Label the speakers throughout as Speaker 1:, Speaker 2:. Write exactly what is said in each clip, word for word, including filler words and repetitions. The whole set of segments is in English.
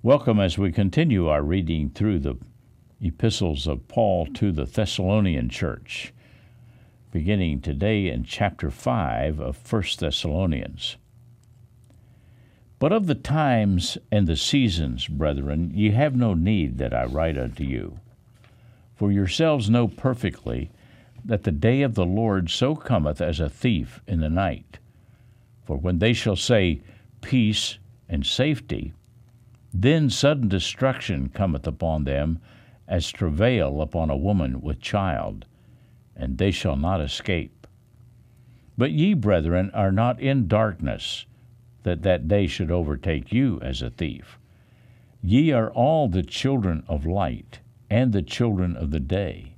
Speaker 1: Welcome as we continue our reading through the epistles of Paul to the Thessalonian church, beginning today in chapter five of First Thessalonians. But of the times and the seasons, brethren, ye have no need that I write unto you. For yourselves know perfectly that the day of the Lord so cometh as a thief in the night. For when they shall say, Peace and safety, then sudden destruction cometh upon them, as travail upon a woman with child, and they shall not escape. But ye, brethren, are not in darkness, that that day should overtake you as a thief. Ye are all the children of light, and the children of the day.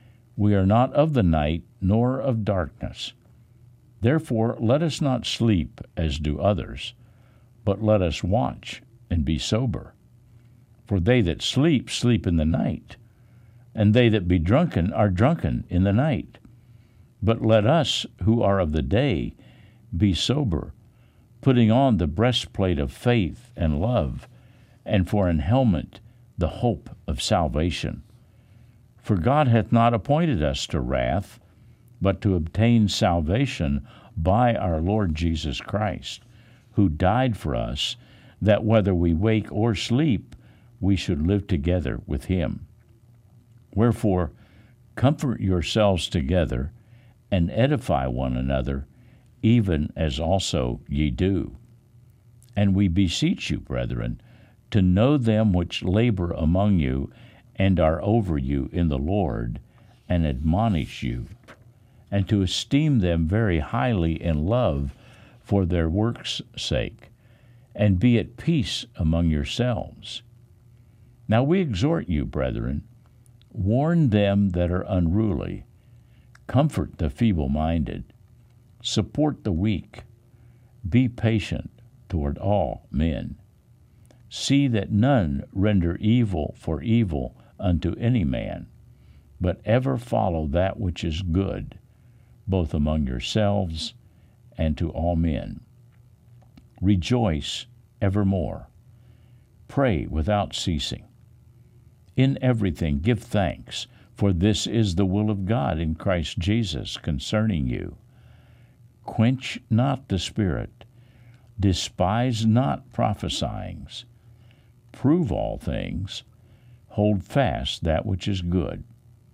Speaker 1: We are not of the night, nor of darkness. Therefore let us not sleep, as do others, but let us watch and be sober. For they that sleep, sleep in the night, and they that be drunken are drunken in the night. But let us, who are of the day, be sober, putting on the breastplate of faith and love, and for an helmet the hope of salvation. For God hath not appointed us to wrath, but to obtain salvation by our Lord Jesus Christ, who died for us, that whether we wake or sleep, we should live together with him. Wherefore, comfort yourselves together, and edify one another, even as also ye do. And we beseech you, brethren, to know them which labor among you, and are over you in the Lord, and admonish you, and to esteem them very highly in love for their works' sake, and be at peace among yourselves. Now we exhort you, brethren, warn them that are unruly, comfort the feeble-minded, support the weak, be patient toward all men. See that none render evil for evil unto any man, but ever follow that which is good, both among yourselves and to all men. Rejoice evermore. Pray without ceasing. In everything give thanks, for this is the will of God in Christ Jesus concerning you. Quench not the spirit, despise not prophesyings. Prove all things, hold fast that which is good.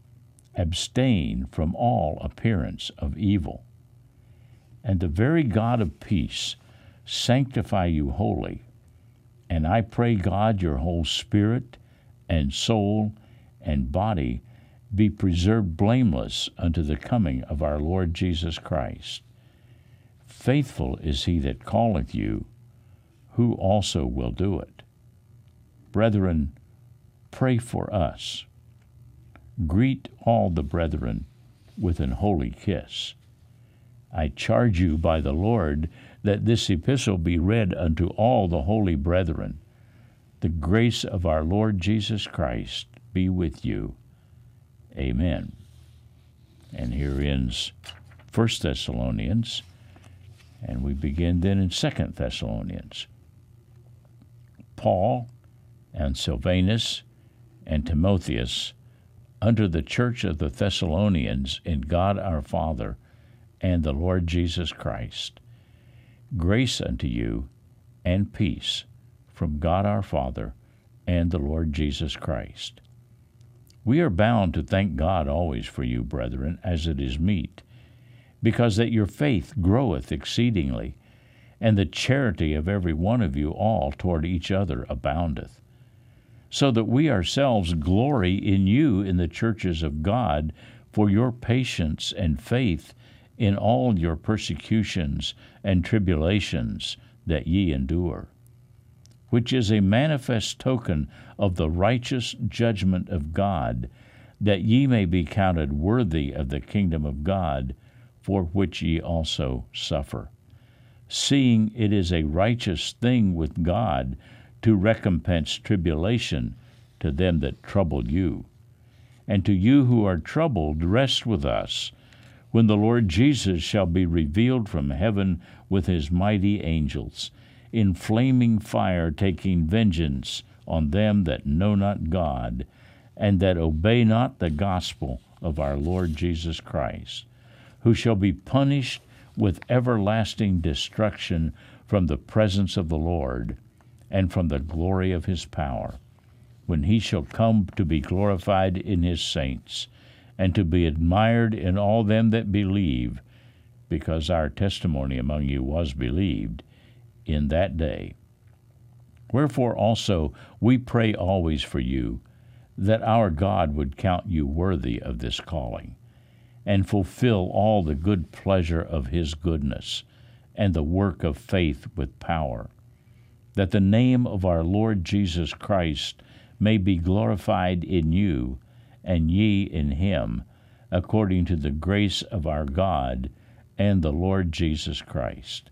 Speaker 1: Abstain from all appearance of evil. And the very God of peace sanctify you wholly. And I pray God your whole spirit and soul and body be preserved blameless unto the coming of our Lord Jesus Christ. Faithful is he that calleth you, who also will do it. Brethren, pray for us. Greet all the brethren with an holy kiss. I charge you by the Lord that this epistle be read unto all the holy brethren. The grace of our Lord Jesus Christ be with you. Amen. And here ends First Thessalonians, and we begin then in Second Thessalonians. Paul and Silvanus and Timotheus, unto the church of the Thessalonians in God our Father and the Lord Jesus Christ, grace unto you and peace from God our Father and the Lord Jesus Christ. We are bound to thank God always for you, brethren, as it is meet, because that your faith groweth exceedingly, and the charity of every one of you all toward each other aboundeth, so that we ourselves glory in you in the churches of God for your patience and faith in all your persecutions and tribulations that ye endure, which is a manifest token of the righteous judgment of God, that ye may be counted worthy of the kingdom of God, for which ye also suffer, seeing it is a righteous thing with God to recompense tribulation to them that trouble you. And to you who are troubled, rest with us, when the Lord Jesus shall be revealed from heaven with his mighty angels, in flaming fire taking vengeance on them that know not God, and that obey not the gospel of our Lord Jesus Christ, who shall be punished with everlasting destruction from the presence of the Lord, and from the glory of his power, when he shall come to be glorified in his saints, and to be admired in all them that believe, because our testimony among you was believed in that day. Wherefore also we pray always for you, that our God would count you worthy of this calling, and fulfill all the good pleasure of his goodness, and the work of faith with power, that the name of our Lord Jesus Christ may be glorified in you, and ye in him, according to the grace of our God and the Lord Jesus Christ.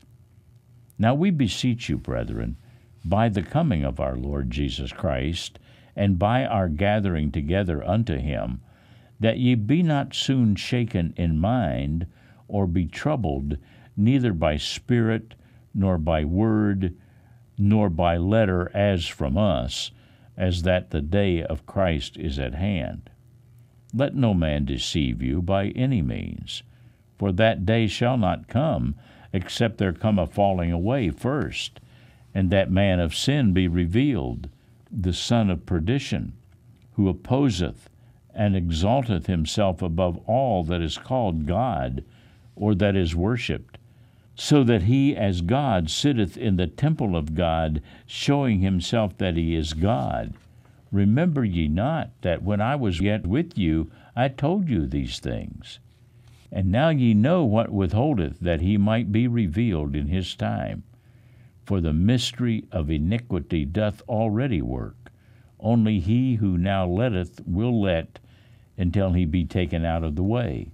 Speaker 1: Now we beseech you, brethren, by the coming of our Lord Jesus Christ, and by our gathering together unto him, that ye be not soon shaken in mind, or be troubled, neither by spirit, nor by word, nor by letter as from us, as that the day of Christ is at hand. Let no man deceive you by any means, for that day shall not come, except there come a falling away first, and that man of sin be revealed, the son of perdition, who opposeth and exalteth himself above all that is called God, or that is worshipped, so that he as God sitteth in the temple of God, showing himself that he is God. Remember ye not that when I was yet with you, I told you these things? And now ye know what withholdeth, that he might be revealed in his time. For the mystery of iniquity doth already work. Only he who now letteth will let, until he be taken out of the way.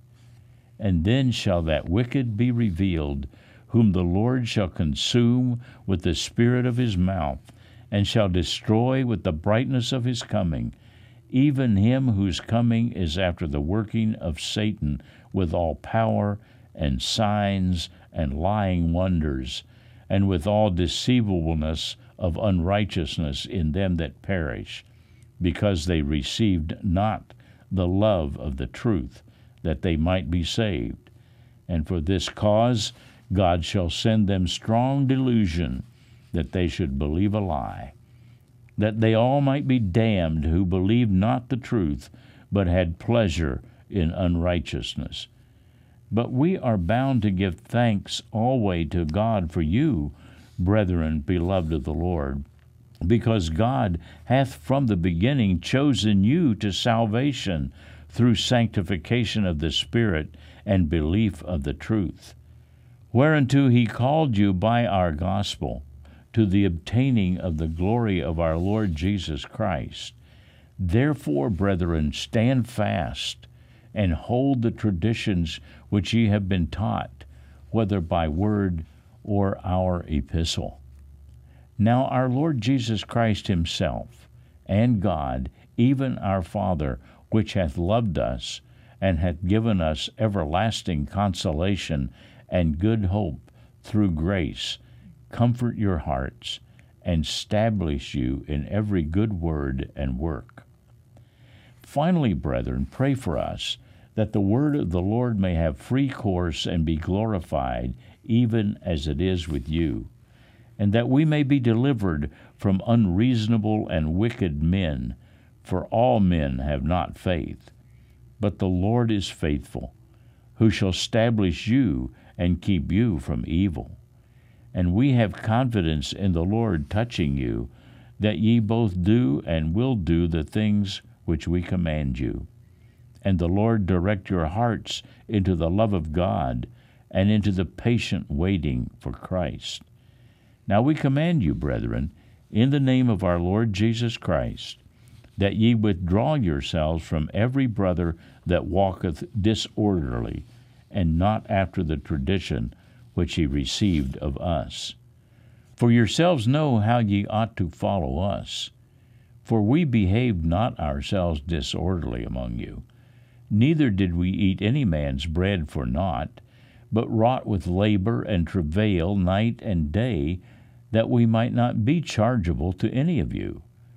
Speaker 1: And then shall that wicked be revealed, whom the Lord shall consume with the spirit of his mouth, and shall destroy with the brightness of his coming, even him whose coming is after the working of Satan with all power and signs and lying wonders, and with all deceivableness of unrighteousness in them that perish, because they received not the love of the truth, that they might be saved. And for this cause God shall send them strong delusion, that they should believe a lie, that they all might be damned who believed not the truth, but had pleasure in unrighteousness. But we are bound to give thanks always to God for you, brethren, beloved of the Lord, because God hath from the beginning chosen you to salvation through sanctification of the Spirit and belief of the truth, whereunto he called you by our gospel, to the obtaining of the glory of our Lord Jesus Christ. Therefore, brethren, stand fast, and hold the traditions which ye have been taught, whether by word or our epistle. Now our Lord Jesus Christ himself, and God, even our Father, which hath loved us, and hath given us everlasting consolation and good hope through grace, comfort your hearts, and establish you in every good word and work. Finally, brethren, pray for us, that the word of the Lord may have free course and be glorified, even as it is with you, and that we may be delivered from unreasonable and wicked men, for all men have not faith. But the Lord is faithful, who shall establish you and keep you from evil. And we have confidence in the Lord touching you, that ye both do and will do the things which we command you. And the Lord direct your hearts into the love of God, and into the patient waiting for Christ. Now we command you, brethren, in the name of our Lord Jesus Christ, that ye withdraw yourselves from every brother that walketh disorderly, and not after the tradition which ye received of us. For yourselves know how ye ought to follow us. For we behaved not ourselves disorderly among you, neither did we eat any man's bread for naught, but wrought with labor and travail night and day, that we might not be chargeable to any of you.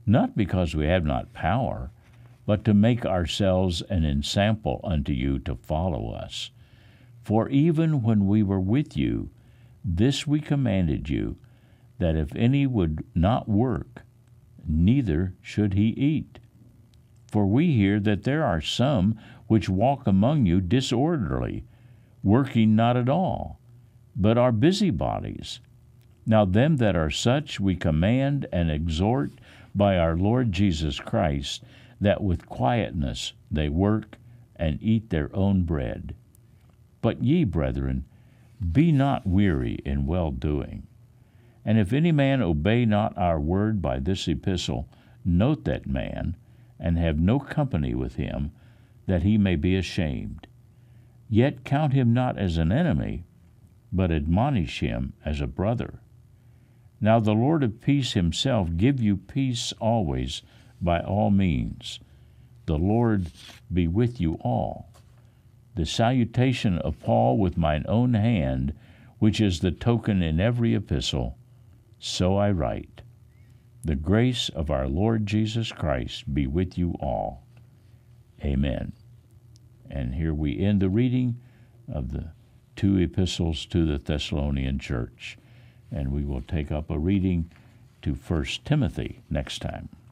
Speaker 1: not because we have not power, but to make ourselves an ensample unto you to follow us. For even when we were with you, this we commanded you, that if any would not work, neither should he eat. For we hear that there are some which walk among you disorderly, working not at all, but are busybodies. Now them that are such we command and exhort by our Lord Jesus Christ, that with quietness they work and eat their own bread. But ye, brethren, be not weary in well-doing. And if any man obey not our word by this epistle, note that man, and have no company with him, that he may be ashamed. Yet count him not as an enemy, but admonish him as a brother. Now the Lord of peace himself give you peace always by all means. The Lord be with you all. The salutation of Paul with mine own hand, which is the token in every epistle, so I write. The grace of our Lord Jesus Christ be with you all. Amen. And here we end the reading of the two epistles to the Thessalonian church. And we will take up a reading to First Timothy next time.